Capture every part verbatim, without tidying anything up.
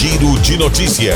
Giro de Notícia.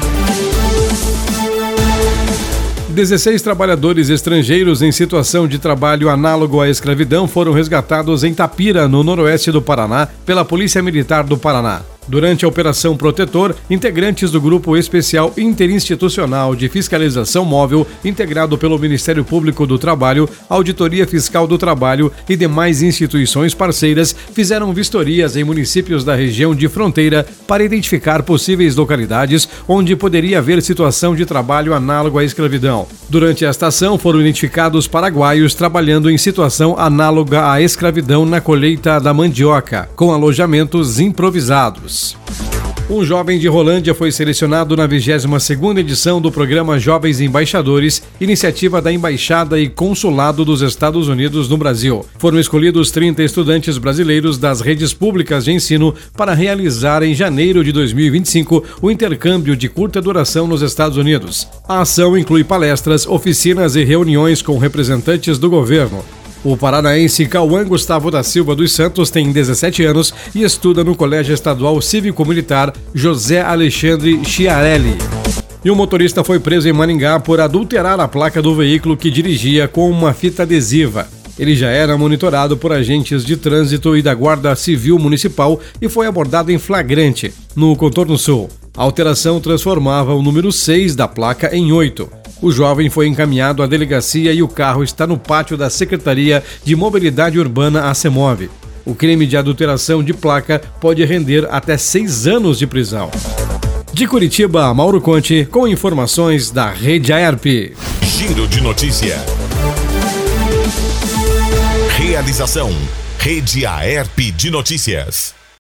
dezesseis trabalhadores estrangeiros em situação de trabalho análogo à escravidão foram resgatados em Tapira, no noroeste do Paraná, pela Polícia Militar do Paraná. Durante a Operação Protetor, integrantes do Grupo Especial Interinstitucional de Fiscalização Móvel, integrado pelo Ministério Público do Trabalho, Auditoria Fiscal do Trabalho e demais instituições parceiras, fizeram vistorias em municípios da região de fronteira para identificar possíveis localidades onde poderia haver situação de trabalho análogo à escravidão. Durante esta ação, foram identificados paraguaios trabalhando em situação análoga à escravidão na colheita da mandioca, com alojamentos improvisados. Um jovem de Rolândia foi selecionado na vigésima segunda edição do programa Jovens Embaixadores, iniciativa da Embaixada e Consulado dos Estados Unidos no Brasil. Foram escolhidos trinta estudantes brasileiros das redes públicas de ensino para realizar em janeiro de dois mil e vinte e cinco o intercâmbio de curta duração nos Estados Unidos. A ação inclui palestras, oficinas e reuniões com representantes do governo. O paranaense Cauã Gustavo da Silva dos Santos tem dezessete anos e estuda no Colégio Estadual Cívico-Militar José Alexandre Chiarelli. E o motorista foi preso em Maringá por adulterar a placa do veículo que dirigia com uma fita adesiva. Ele já era monitorado por agentes de trânsito e da Guarda Civil Municipal e foi abordado em flagrante, no Contorno Sul. A alteração transformava o número seis da placa em oito. O jovem foi encaminhado à delegacia e o carro está no pátio da Secretaria de Mobilidade Urbana, a CEMOV. O crime de adulteração de placa pode render até seis anos de prisão. De Curitiba, Mauro Conte, com informações da Rede Aerp. Giro de Notícia. Realização: Rede Aerp de Notícias.